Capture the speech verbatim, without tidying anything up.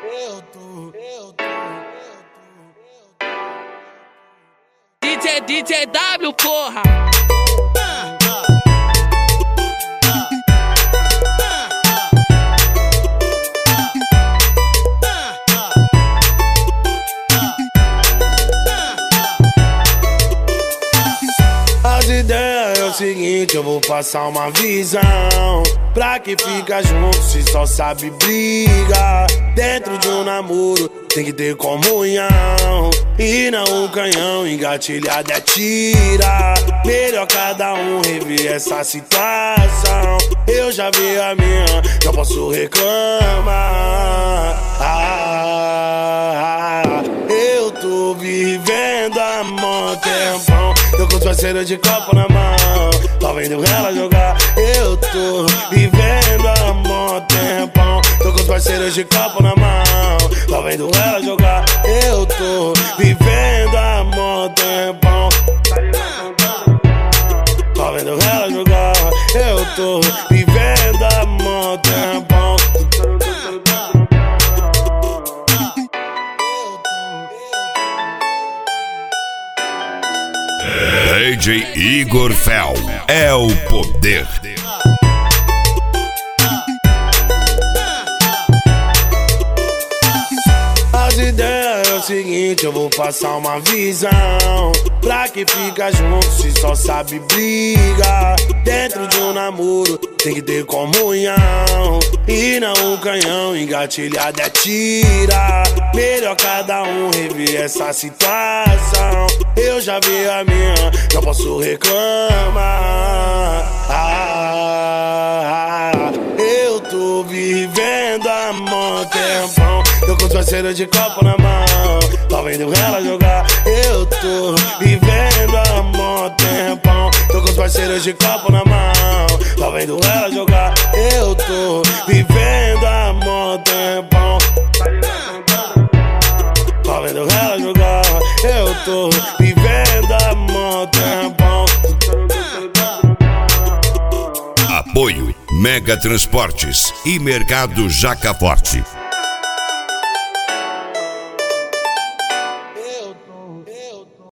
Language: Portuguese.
eu tô, eu tô, D J, D J W, porra! As ideias é o seguinte, eu vou passar uma visão pra que fica junto se só sabe briga. Dentro de um namoro tem que ter comunhão e não um canhão engatilhado é tira. Melhor cada um rever essa situação. Eu já vi a minha, não posso reclamar. Ah, eu tô vivendo a mó tempão. Tô com os parceiros de copo na mão, tá vendo ela jogar. Eu tô vivendo a mó tempão. Tô com os parceiros de copo na mão, tá vendo ela jogar. Eu tô vivendo a mó tempão. Tá vendo ela jogar. Eu tô vivendo a mó tempão. D J Igor Fel é o poder. As ideias é o seguinte, eu vou passar uma visão pra que fica junto se só sabe briga. Dentro de um namoro tem que ter comunhão e não um canhão engatilhado é tira. Melhor cada um rever essa situação. Eu já vi a minha, não posso reclamar. Ah, eu tô vivendo a mó tempão. Tô com os parceiros de copo na mão, tá vendo ela jogar. Eu tô vivendo a mó tempão. Tô com os parceiros de copo na mão, tá vendo ela jogar. Eu tô vivendo a mó tempão. Tá vendo ela jogar. Eu tô vivendo a mó tempão. Apoio Mega Transportes e Mercado Jaca Forte.